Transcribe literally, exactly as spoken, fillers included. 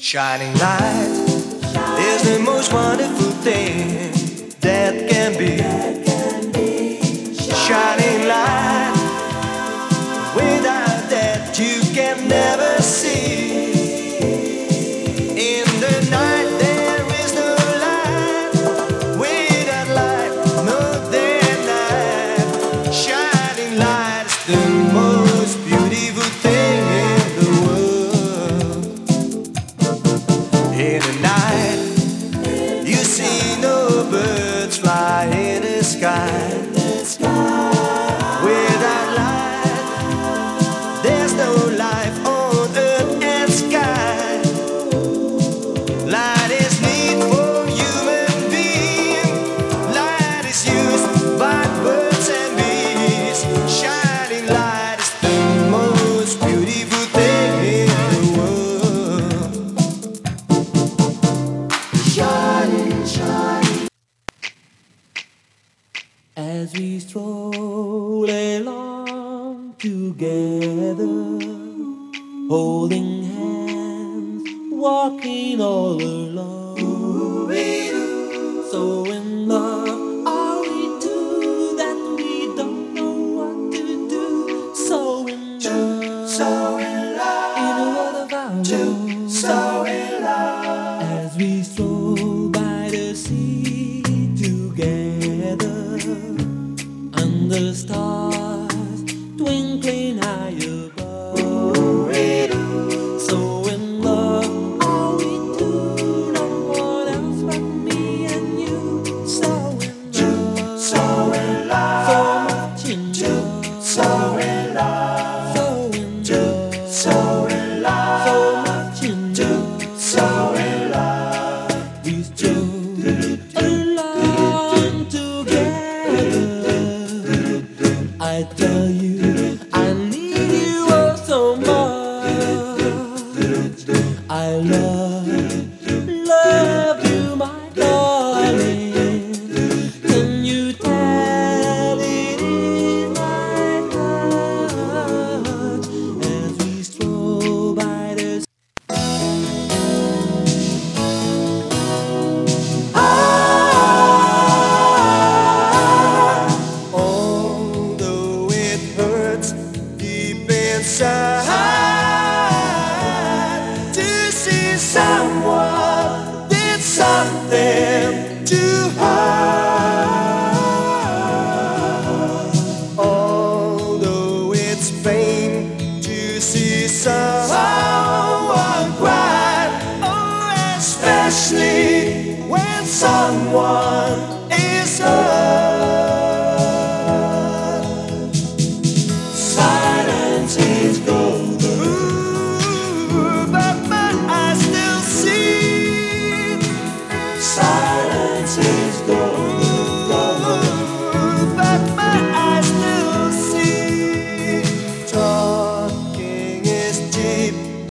Shining light is the most wonderful thing that can be. Shining light, without that you can never see. In the night there is no light, without light no day night. Shining light is the most beautiful thing in the world. In the night you see no birds fly in the sky. Without light there's no life on earth and sky. Light is need for human being. Light is used by birds and bees. Shining light is the most beautiful thing in the world. Shining, shining. As we stroll along together, holding hands, walking all alone. So in love are we two that we don't know what to do. So in love, So in love, in a world of our own. so in love. As we stroll by the sea together, under the stars twinkling high above. So in love are we two, no one else but me and you. So in love, So in love, so much in love, so in love, so in love, so in love, so much in love. so in love. We stroll along together. I tell you, I need you oh so much. I love, love you, my darling. Can you tell it in my heart as we stroll by the Although it hurts deep inside to see someone did something too hard. Although it's pain to see someone cry, oh, especially when someone is hurt. Silence is golden, ooh, but my eyes still see. Silence